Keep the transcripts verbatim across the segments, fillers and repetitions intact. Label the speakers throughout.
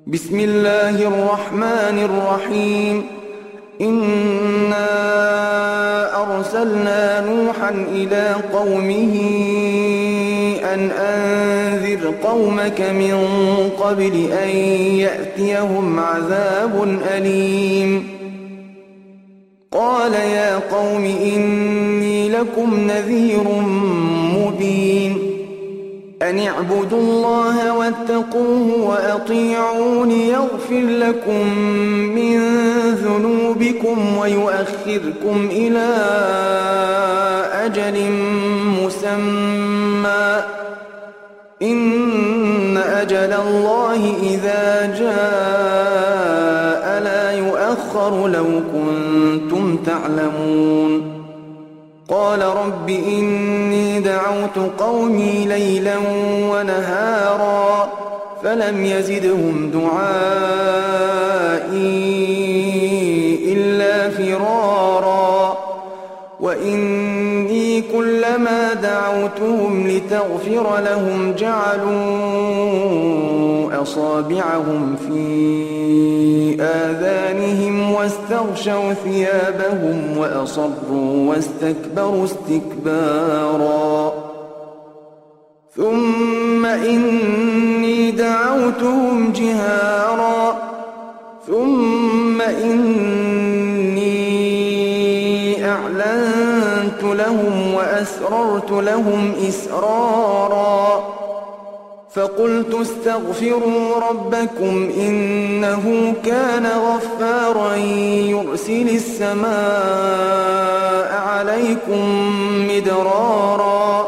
Speaker 1: بسم الله الرحمن الرحيم إنا أرسلنا نوحا إلى قومه أن أنذر قومك من قبل أن يأتيهم عذاب أليم قال يا قوم إني لكم نذير مبين أن اعبدوا الله واتقوه وأطيعون يغفر لكم من ذنوبكم ويؤخركم إلى أجل مسمى إن أجل الله إذا جاء لا يؤخر لو كنتم تعلمون قال رب إني دعوت قومي ليلا ونهارا فلم يزدهم دعائي إلا فرارا وإني كلما دعوتهم لتغفر لهم جعلوا أصابعهم في آذانهم واستغشوا ثيابهم وأصروا واستكبروا استكبارا ثم إني دعوتهم جهارا ثم إني أعلنت لهم وأسررت لهم إسرارا فقلت استغفروا ربكم إنه كان غفارا يرسل السماء عليكم مدرارا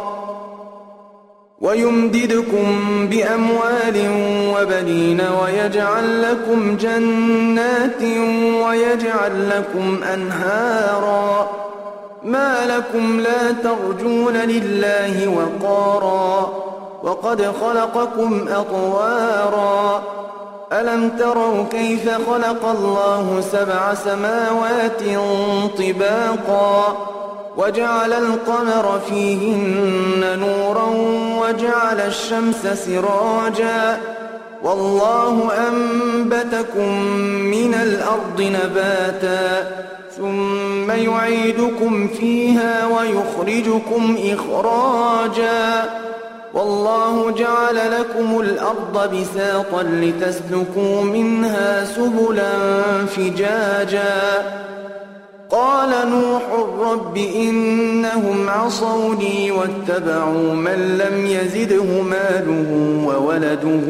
Speaker 1: ويمددكم بأموال وبنين ويجعل لكم جنات ويجعل لكم أنهارا ما لكم لا ترجون لله وقارا وقد خلقكم أطوارا ألم تروا كيف خلق الله سبع سماوات طباقا وجعل القمر فيهن نورا وجعل الشمس سراجا والله أنبتكم من الأرض نباتا ثم يعيدكم فيها ويخرجكم إخراجا والله جعل لكم الأرض بساطا لتسلكوا منها سبلا فجاجا قال نوح رب إنهم عصوني واتبعوا من لم يزده ماله وولده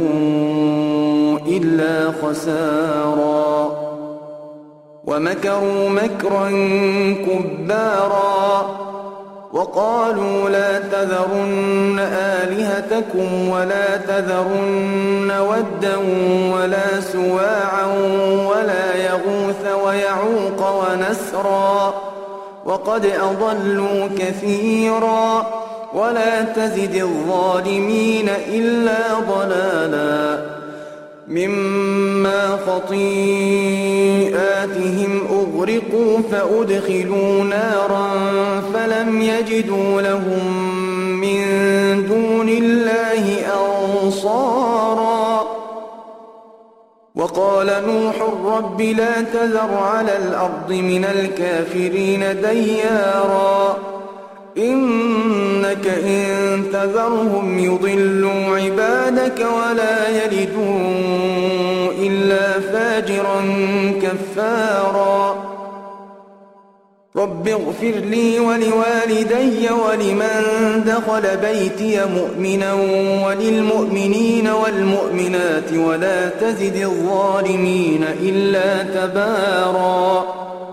Speaker 1: إلا خسارا ومكروا مكرا كبارا وقالوا لا تذرن آلهتكم ولا تذرن ودا ولا سواعا ولا يغوث ويعوق ونسرا وقد أضلوا كثيرا ولا تزد الظالمين إلا ضلالا مما خطيئاتهم أغرقوا فأدخلوا نارا فلم يجدوا لهم من دون الله أنصارا وقال نوح رب لا تذر على الأرض من الكافرين ديارا إنك إن تذرهم يضلوا عبادك ولا يلدوا إلا فاجرا كفارا رب اغفر لي ولوالدي ولمن دخل بيتي مؤمنا وللمؤمنين والمؤمنات ولا تزد الظالمين إلا تبارا